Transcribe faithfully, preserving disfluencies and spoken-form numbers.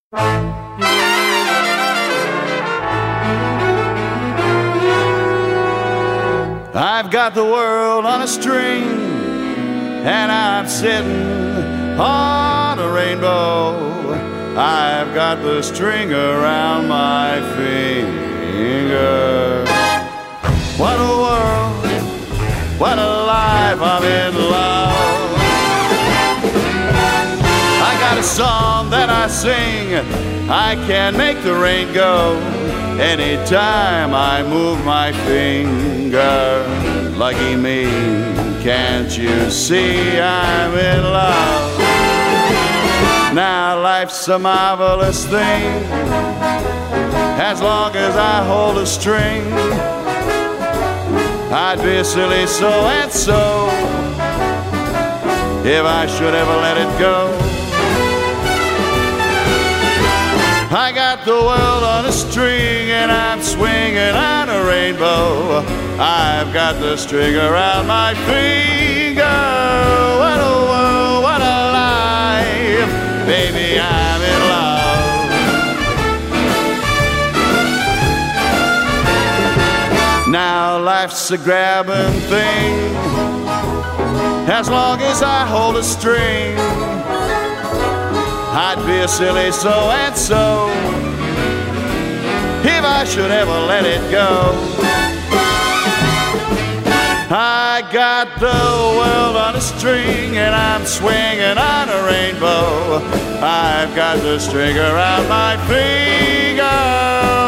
I've got the world on a string, and I'm sitting on a rainbow. I've got the string around my finger. What a world, what a life, I'm in love. I got a song that I sing, I can make the rain go anytime I move my finger. Lucky me, can't you see I'm in love? Now life's a marvelous thing, as long as I hold a string. I'd be a silly so-and-so if I should ever let it go. I got the world on a string, and I'm swinging on a rainbow. I've got the string around my finger. What a world, what a life, baby, I'm in love. Now life's a grabbing thing, as long as I hold a string. I'd be a silly so-and-so if I should ever let it go. I got the world on a string, and I'm swinging on a rainbow. I've got the string around my finger.